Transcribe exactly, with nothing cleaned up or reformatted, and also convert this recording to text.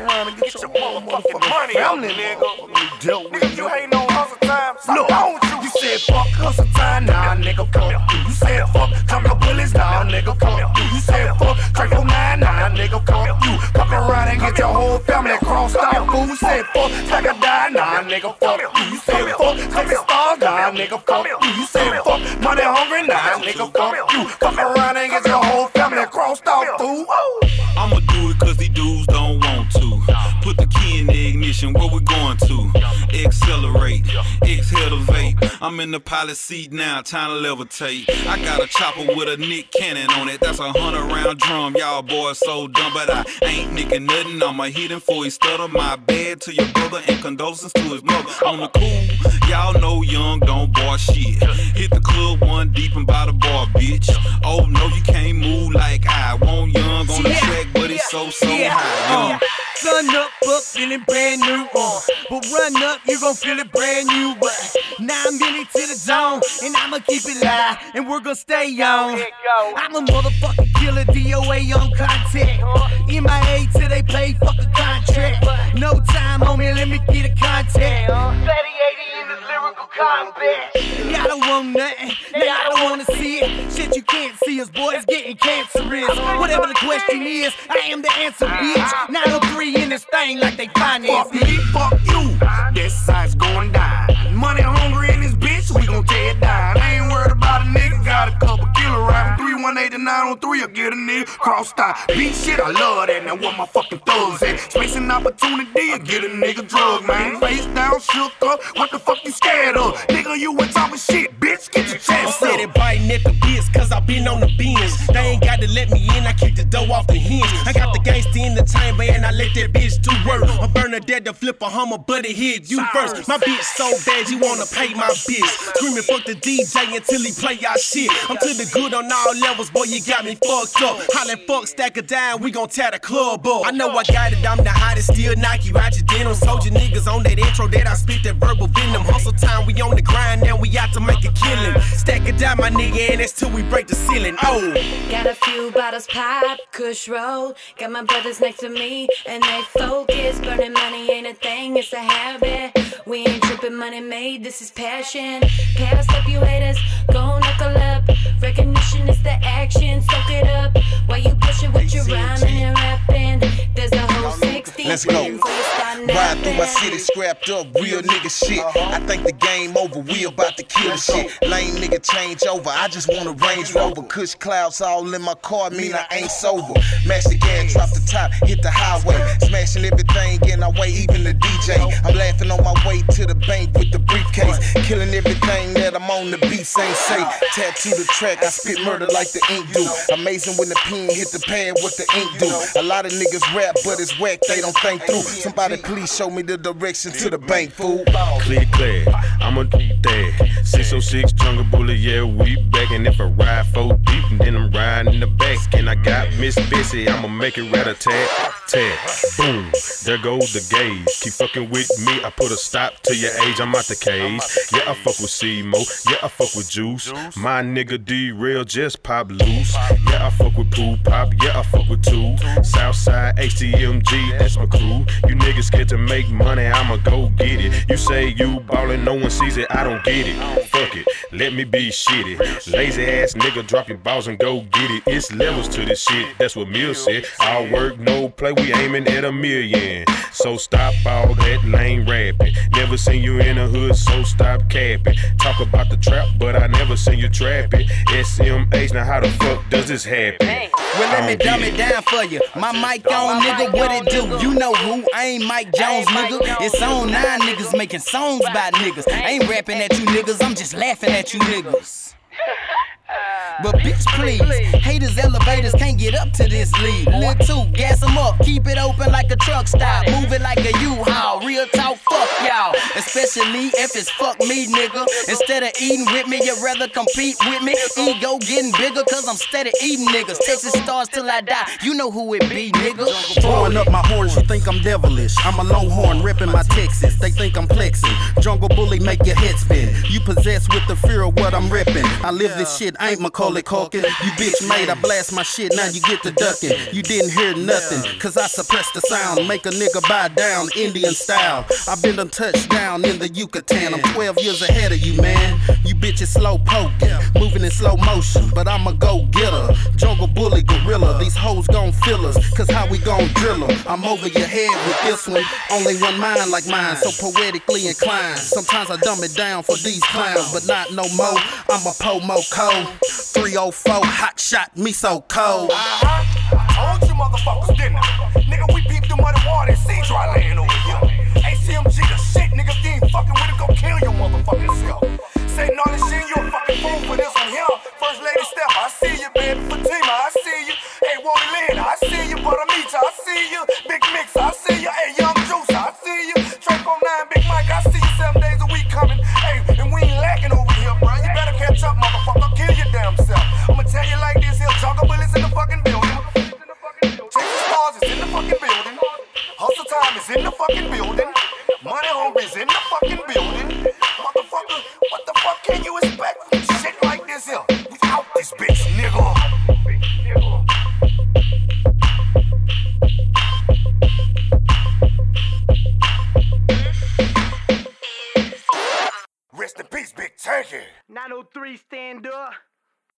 around and get, get your, your motherfucking money, family, nigga. Nigga, you ain't no hustle time. Look, you. you said fuck hustle time, nah, nigga, fuck you. You said fuck jungle bullets, nah, nigga, fuck you. You said fuck Draco nine, nah, nigga, fuck you. Fuck around and get your whole family crossed out, fool. You said fuck like a die, nah, nigga, fuck you. You said fuck Texas Stars, nah, nigga, fuck you. You said fuck money hungry, nah, nigga, fuck you. Fuck around and get your whole family crossed out, fool. I'ma do it cause these dudes don't want to. Put the key in the ignition, where we going to? Accelerate, exhale the vape. I'm in the pilot seat now, time to levitate. I got a chopper with a Nick Cannon on it. That's a hundred round drum, y'all boys so dumb. But I ain't nicking nothing, I'ma hit him for his stutter. My bad to your brother and condolences to his mother. On the cool, y'all know young don't bar shit. Hit the club one deep and by the bar, bitch. Oh no, you can't move like I want young on the track, but it's so, so high, young. Sun up, up, feeling brand new, uh. But run up, you gon' feel it brand new, but now I'm really to the zone, and I'ma keep it live, and we're gon' stay on. I'm a motherfucking killer, D O A on contact. M I A till they pay, fuck a contract. No time, homie, let me get a contact. Fatty eighty in this lyrical combat. Y'all don't want nothing, now y'all don't wanna see it. Shit, you can't see us, boys getting cancerous. Whatever the question is, I am the answer, bitch. nine oh three in this thing like they finance. Fuck me, fuck you. This side's going down. Money hungry in this bitch, we gon' tear it down. I ain't worried about a nigga, got a couple killer rifles. three one eight and nine oh three, I get a nigga crossed out. Beat shit, I love that, now what my fucking thugs at? Space and opportunity, I get a nigga drug, man. Face down, shook up, what the fuck you scared of? Nigga, you ain't talking shit, bitch, get your chest up. I said it biting at the biz, cause I been on the bins. They ain't got to let me in, I keep the dough off the hinge. I got the gangsta in the chamber and I let that bitch do work. I'm Bernadette to flip a Hummer, but it hit you first. My bitch so bad, you wanna pay my bitch. Screaming fuck the D J until he play our shit. I'm to the good on all levels, boy, you got me fucked up. Hollin' fuck, stack it down, we gon' tear the club up. I know I got it, I'm the hottest, still Nike, ride your denim. Soldier niggas on that intro that I spit that verbal venom. Hustle time, we on the grind, now we out to make a killing. Stack it down, my nigga, and that's till we break the ceiling. Oh, got a few bottles pop, kush roll. Got my brothers next to me, and they focus. Burning money ain't a thing, it's a habit. We ain't tripping, money made, this is passion. Pass up, you haters, go knuckle up. Recognition is the action, soak it up. While you push it with your rhyming and rapping, there's a whole sixty. Let's go. Ride through my city, scrapped up, real nigga shit. I think the game over, we about to kill the shit. Lame nigga change over, I just want a Range Rover. Kush clouds all in my car, mean I ain't sober. Mash the gas, drop the top, hit the highway. Smashing everything in our way, even the D J. I'm laughing on my way to the bank with the briefcase. Killing everything that I'm on the beat, ain't say. Tattoo the track, I spit murder like the ink do. Amazing when the pen hit the pad, what the ink do. A lot of niggas rap, but it's whack, they don't think through. Somebody please show me the direction to the bank, fool. Clear, clear, I'ma do that. six oh six Jungle Bullet, yeah, we back. And if I ride four deep, then I'm riding in the back. And I got Miss Bessie, I'ma make it rat-a-tat-tat. Boom, there goes the gauge. Keep fucking with me, I put a stop to your age, I'm out the cage. Yeah, I fuck with C-Mo, yeah, I fuck with Juice. My nigga D-Real just pop loose. Yeah, I fuck with Poo Pop, yeah, I fuck with two. Southside H T M G, that's my crew. You niggas scared to make money, I'ma go get it. You say you ballin', no one sees it, I don't get it. Fuck it, let me be shitty. Lazy ass nigga, drop your balls and go get it. It's levels to this shit, that's what Mill said. All work, no play, we aiming at a million. So stop all that lame rapping. Never seen you in the hood, so stop capping. Talk about the trap, but I never seen you trapping. S M H, now how the fuck does this happen? Well, let me dumb it down for you. My mic on, nigga, what it do? You know who? I ain't Mike Jones, nigga. It's on nine niggas making songs about niggas. I ain't rapping at you niggas, I'm just laughing at you niggas. But bitch, please, haters, elevators can't get up to this lead. Lil' two, gas them up, keep it open like a truck stop. Move it like a U-Haul, real talk, fuck y'all. Especially especially if it's fuck me, nigga. Instead of eating with me, you'd rather compete with me. Ego getting bigger, cause I'm steady eating niggas. Texas stars till I die, you know who it be, nigga. Throwing up my horns, you think I'm devilish. I'm a longhorn, ripping my Texas. They think I'm flexing. Jungle Bully make your head spin. You possessed with the fear of what I'm ripping. I live this shit, I ain't Macaulay Culkin. You bitch made, I blast my shit, now you get the ducking. You didn't hear nothing, cause I suppress the sound. Make a nigga bow down, Indian style. I've been done touchdown in the Yucatan. I'm twelve years ahead of you, man. You bitches slow poking, moving in slow motion, but I'm a go-getter. Jungle Bully gorilla, these hoes gon' fill us, cause how we gon' drill them? I'm over your head with this one, only one mind like mine, so poetically inclined. Sometimes I dumb it down for these clowns, but not no more. I'm a po-mo-co, three oh four, hot shot, me so cold. Uh-huh. I told you motherfuckers, didn't I? Nigga, we peeped the muddy water and sea dry land over here. A C M G the shit, nigga, if you ain't fucking with it, go kill your motherfucking self. Saying all this shit, you a fucking fool for this one here. First Lady Steph, I see you, baby. Fatima, I see you. Hey, Wally Lynn, I see you. Buttermeat, I see you. Big Mix, I see you. Hey, Young Juice, I see you. Draco nine, Big Mike, I see you. Seven days a week coming. Hey, and we ain't lacking over here, bro. You better catch up, motherfucker. Kill your damn self. I'ma tell you like this here. Jungle Bully's in the fucking building. Texas Stars is in the fucking building. Hustle Time is in the fucking building. Money Hungry is in the fucking building. Motherfucker, what the fuck can you expect from shit like this here? We out this bitch, nigga. Rest in peace, Big Turkey. nine oh three, stand up.